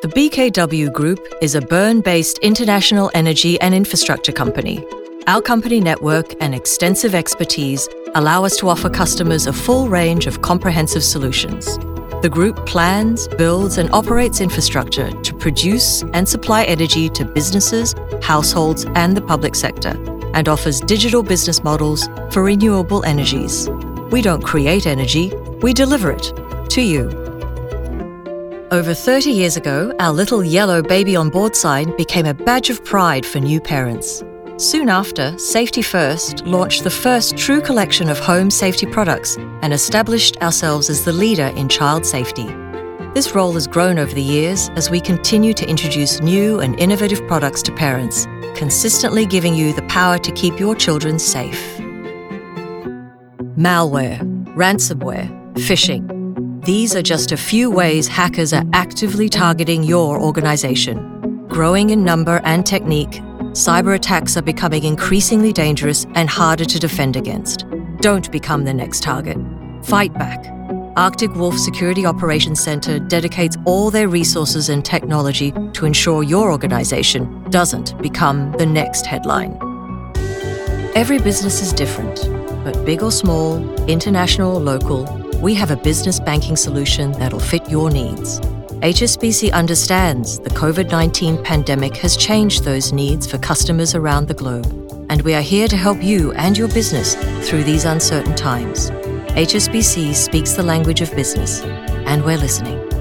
The BKW Group is a Bern-based international energy and infrastructure company. Our company network and extensive expertise allow us to offer customers a full range of comprehensive solutions. The group plans, builds, and operates infrastructure to produce and supply energy to businesses, households, and the public sector, and offers digital business models for renewable energies. We don't create energy, we deliver it to you. Over 30 years ago, our little yellow baby on board sign became a badge of pride for new parents. Soon after, Safety First launched the first true collection of home safety products and established ourselves as the leader in child safety. This role has grown over the years as we continue to introduce new and innovative products to parents, consistently giving you the power to keep your children safe. Malware, ransomware, phishing. These are just a few ways hackers are actively targeting your organization. Growing in number and technique, cyber attacks are becoming increasingly dangerous and harder to defend against. Don't become the next target. Fight back. Arctic Wolf Security Operations Center dedicates all their resources and technology to ensure your organization doesn't become the next headline. Every business is different, but big or small, international or local, we have a business banking solution that'll fit your needs. HSBC understands the COVID-19 pandemic has changed those needs for customers around the globe, and we are here to help you and your business through these uncertain times. HSBC speaks the language of business, and we're listening.